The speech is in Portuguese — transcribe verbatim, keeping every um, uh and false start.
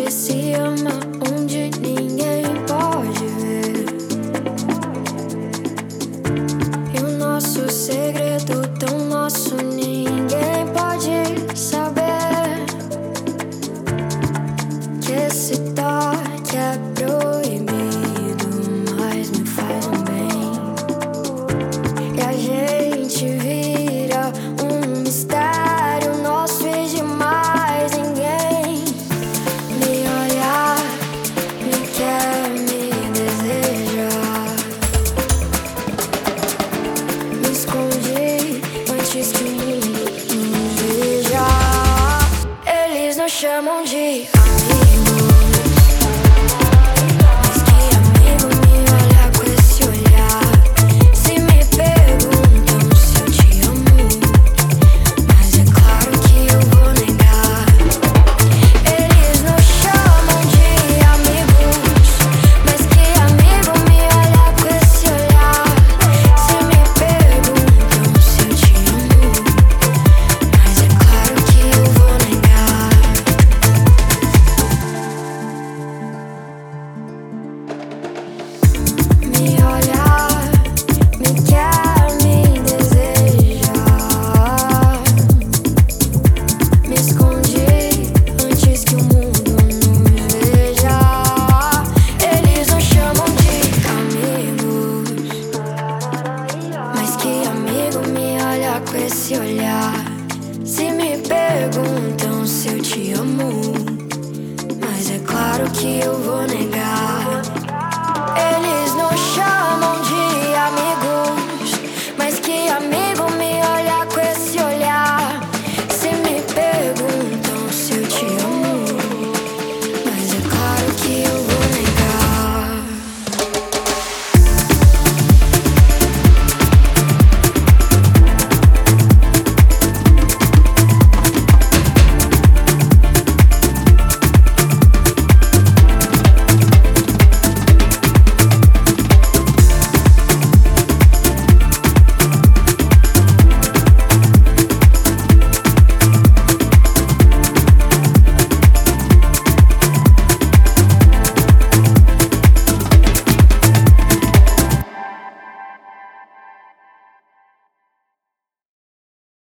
gente se ama onde ninguém pode ver. E o nosso segredo tão nosso ninguém pode saber. Que esse toque é proibido, mas me faz um bem. E a gente vira um mistério nosso e de mais ninguém. Me olhar, me quer, me desejar. Me escondi antes que o mundo nos veja. Eles nos chamam de amigos.